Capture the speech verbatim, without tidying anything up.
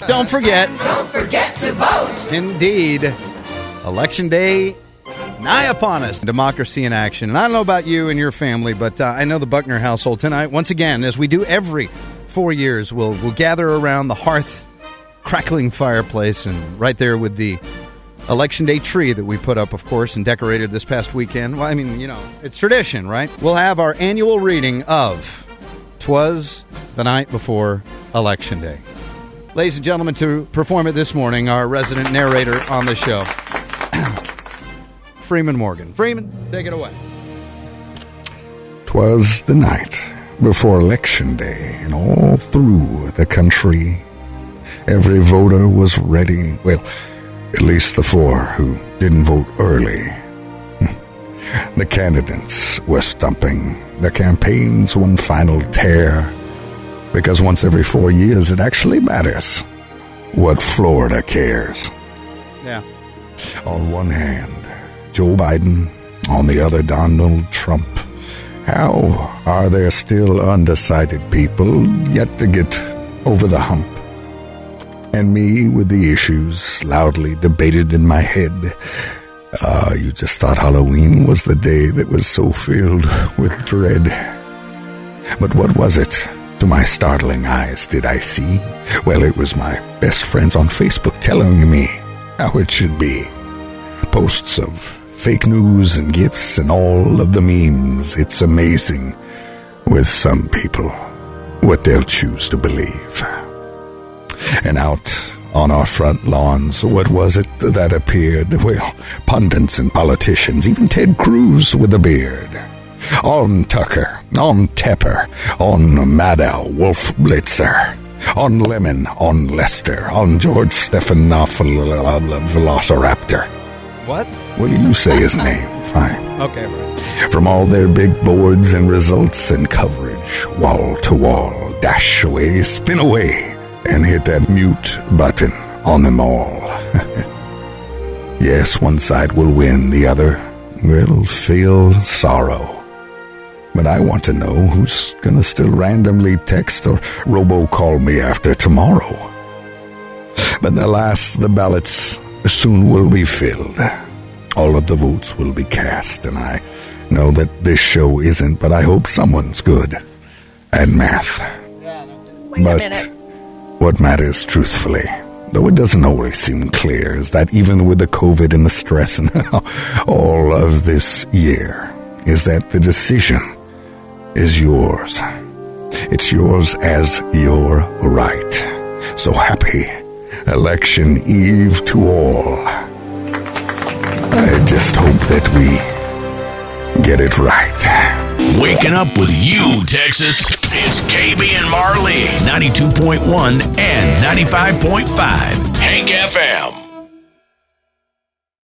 Don't forget. Don't forget to vote. Indeed. Election day nigh upon us. Democracy in action. And I don't know about you and your family, but uh, I know the Buckner household tonight, once again, as we do every four years, we'll, we'll gather around the hearth, crackling fireplace, and right there with the Election Day tree that we put up, of course, and decorated this past weekend. Well, I mean, you know, it's tradition, right? We'll have our annual reading of 'Twas the Night Before Election Day. Ladies and gentlemen, to perform it this morning, our resident narrator on the show, Freeman Morgan. Freeman, take it away. 'Twas the night before Election Day, and all through the country, every voter was ready. Well, at least the four who didn't vote early. The candidates were stumping their campaigns one final tear, because once every four years it actually matters what Florida cares. Yeah. On one hand, Joe Biden. On the other, Donald Trump. How are there still undecided people yet to get over the hump? And me with the issues loudly debated in my head. Ah, uh, you just thought Halloween was the day that was so filled with dread. But what was it, to my startling eyes, did I see? Well, it was my best friends on Facebook telling me how it should be. Posts of fake news and gifs and all of the memes. It's amazing with some people what they'll choose to believe. And out on our front lawns, what was it that appeared? Well, pundits and politicians, even Ted Cruz with a beard. On Tucker, on Tepper, on Maddow, Wolf Blitzer, on Lemon, on Lester, on George Stephanopoulos, What? Well, you say his name. Fine. Okay, right. From all their big boards and results and coverage, wall to wall, dash away, spin away, and hit that mute button on them all. Yes, one side will win, the other will feel sorrow. But I want to know who's going to still randomly text or robocall me after tomorrow. But alas, the ballots soon will be filled. All of the votes will be cast, and I know that this show isn't, but I hope someone's good at math. Wait but a minute. What matters, truthfully, though it doesn't always seem clear, is that even with the COVID and the stress and all of this year, is that the decision is yours. It's yours as your right. So happy Election Eve to all. I just hope that we get it right. Waking up with you, Texas. It's K B and Marley, ninety-two point one and ninety-five point five. Hank F M.